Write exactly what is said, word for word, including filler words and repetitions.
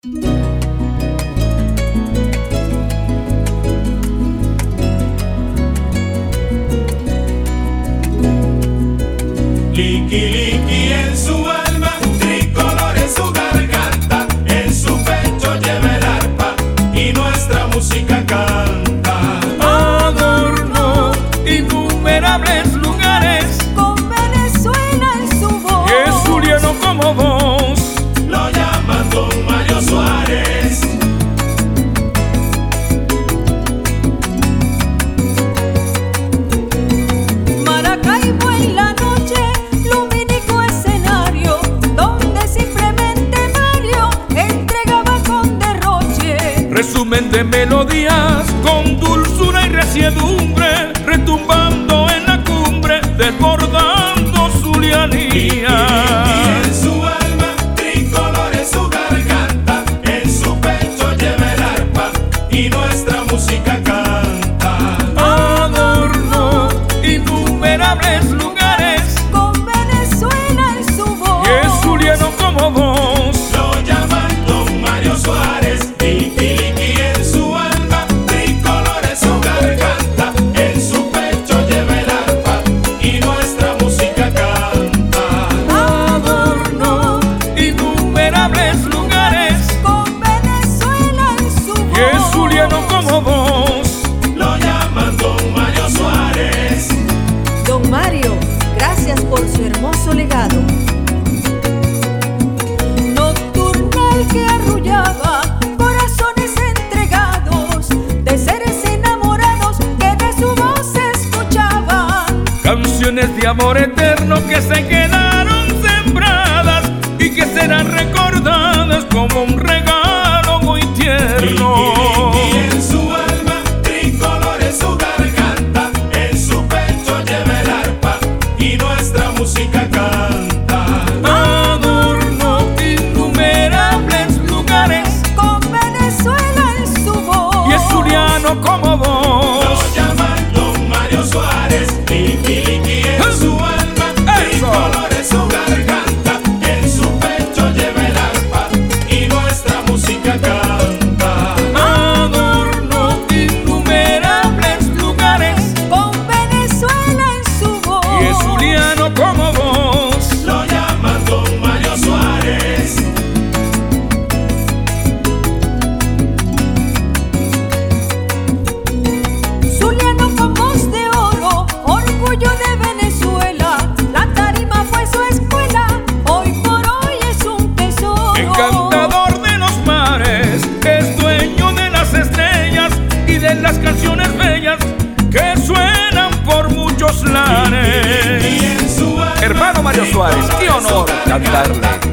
Liqui, liqui en su alma, tricolor en su garganta, en su pecho lleva el arpa y nuestra música canta. Adornó innumerables lugares con Venezuela en su voz. Y es zuliano como vos. Lo llaman Don Mario Suárez. Maracaibo en la noche, lumínico escenario, donde simplemente Mario entregaba con derroche. Resumen de melodías con dulzura y resiedumbre, retumbando en la cumbre, desbordando zulianía. Y en su alma, tricolor en su garganta, en su pecho lleva el arpa y nuestra música canta. Adornó innumerables lugares Con Venezuela en su voz. y es zuliano como vos. Lo llaman Don Mario Suárez. Liqui, liqui en su alma, tricolor en su garganta, en su pecho lleva el arpa y nuestra música canta. Adornó innumerables lugares Con Venezuela en su voz. y es zuliano como vos. Lo llaman Don Mario Suárez. Don Mario, gracias por su hermoso legado. Nocturnal que arrullaba corazones entregados de seres enamorados que de su voz se escuchaban. Canciones de amor eterno que se quedaron sembradas y que serán recordadas como un regalo muy tierno. Liqui, liqui en su alma, tricolor en su garganta, en su pecho lleva el arpa y nuestra música canta. Adornó innumerables lugares Con Venezuela en su voz. y es zuliano como vos. Lo llaman Don Mario Suárez. Liqui, liqui en su alma, tricolor en su garganta, en su pecho lleva el arpa y nuestra música canta. Adornó innumerables lugares Con Venezuela en su voz. y es zuliano como vos. Lo llaman Don Mario Suárez. Zuliano con voz de oro, orgullo de Venezuela. La tarima fue su escuela, hoy por hoy es un tesoro. Encantador de los mares, es dueño de las estrellas y de las canciones bellas que suenan por muchos lares. Y en su alma, Hermano Mario Suárez, qué honor cantarle.